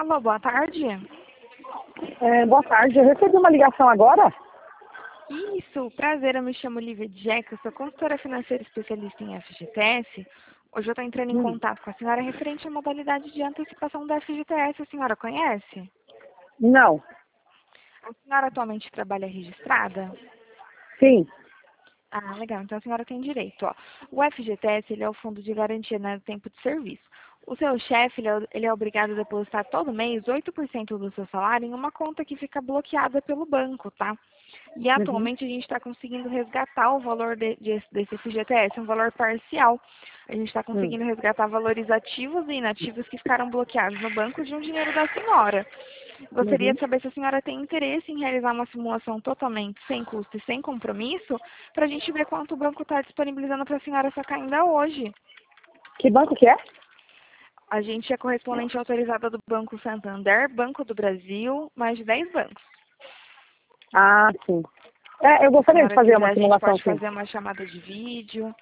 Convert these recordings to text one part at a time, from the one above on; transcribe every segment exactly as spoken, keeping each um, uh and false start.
Alô, boa tarde. É, boa tarde, eu recebi uma ligação agora? Isso, prazer, eu me chamo Lívia Jack, eu sou consultora financeira especialista em F G T S. Hoje eu estou entrando em Hum, contato com a senhora referente à modalidade de antecipação da F G T S. A senhora conhece? não, A senhora atualmente trabalha registrada? sim, Ah, legal. Então a senhora tem direito. Ó. O F G T S ele é o Fundo de Garantia no Tempo de Serviço. O seu chefe ele é, ele é obrigado a depositar todo mês oito por cento do seu salário em uma conta que fica bloqueada pelo banco, tá? E uhum, atualmente a gente está conseguindo resgatar o valor de, de, desse F G T S, um valor parcial. A gente está hum, conseguindo resgatar valores ativos e inativos que ficaram bloqueados no banco de um dinheiro da senhora. Gostaria uhum. de saber se a senhora tem interesse em realizar uma simulação totalmente sem custo e sem compromisso, para a gente ver quanto o banco está disponibilizando para a senhora sacar ainda hoje. Que banco que é? A gente é correspondente autorizada do Banco Santander, Banco do Brasil, mais de dez bancos. Ah, sim. É, eu Se a gostaria de senhora fazer quiser, uma a gente simulação, pode sim. fazer uma chamada de vídeo.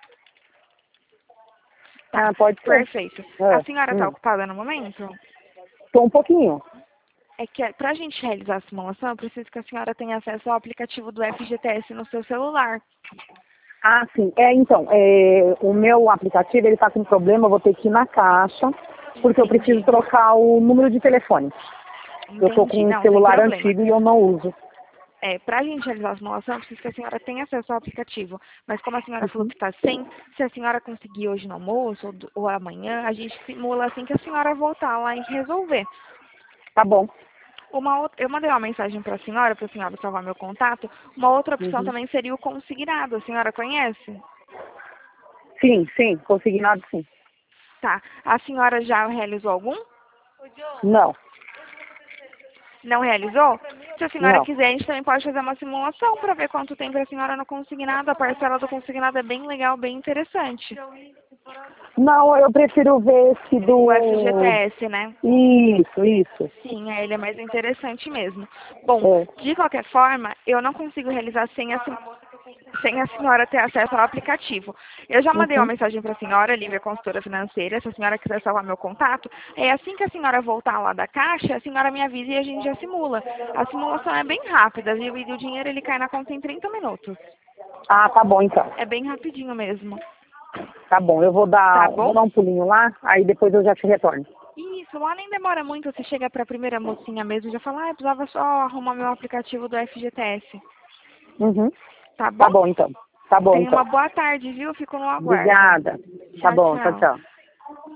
Tá, Ah, pode ser. perfeito. A É, senhora está hum. ocupada no momento? Tô um pouquinho. É que para a gente realizar a simulação, eu preciso que a senhora tenha acesso ao aplicativo do F G T S no seu celular. Ah, sim. É, então, é, o meu aplicativo, ele tá com problema, eu vou ter que ir na caixa, porque eu preciso Entendi. trocar o número de telefone. Eu tô Entendi. com um Não, sem celular problema. antigo e eu não uso. É, para a gente realizar a simulação, eu preciso que a senhora tenha acesso ao aplicativo. Mas como a senhora falou Uhum. que está sem, se a senhora conseguir hoje no almoço ou, do- ou amanhã, a gente simula assim que a senhora voltar lá e resolver. Tá bom. Uma outra, eu mandei uma mensagem para a senhora, para a senhora salvar meu contato. Uma outra opção Uhum. também seria o consignado. A senhora conhece? Sim, sim, consignado sim. Tá. A senhora já realizou algum? Não, Não realizou? Se a senhora não. quiser, a gente também pode fazer uma simulação para ver quanto tem para a senhora no consignado. A parcela do consignado é bem legal, bem interessante. Não, eu prefiro ver esse O F G T do... S, né? Isso, isso. Sim, é, ele é mais interessante mesmo. Bom, É. de qualquer forma, eu não consigo realizar sem a, sen- sem a senhora ter acesso ao aplicativo. Eu já mandei uma Uhum. mensagem para a senhora, Lívia, consultora financeira, se a senhora quiser salvar meu contato. É assim que a senhora voltar lá da caixa, a senhora me avisa e a gente já simula. A simulação é bem rápida, viu? E o dinheiro ele cai na conta em trinta minutos. Ah, tá bom então. É bem rapidinho mesmo. Tá bom, eu vou Tá dar, bom? vou dar um pulinho lá, aí depois eu já te retorno. Isso, lá nem demora muito. Você chega para a primeira mocinha mesmo e já fala, ah, eu precisava só arrumar meu aplicativo do F G T S. Uhum. Tá bom? Tá bom então. Tá bom Tenha uma então. boa tarde, viu? Fico no aguardo. Obrigada. Tá Tchau, bom, tchau, tchau. tchau.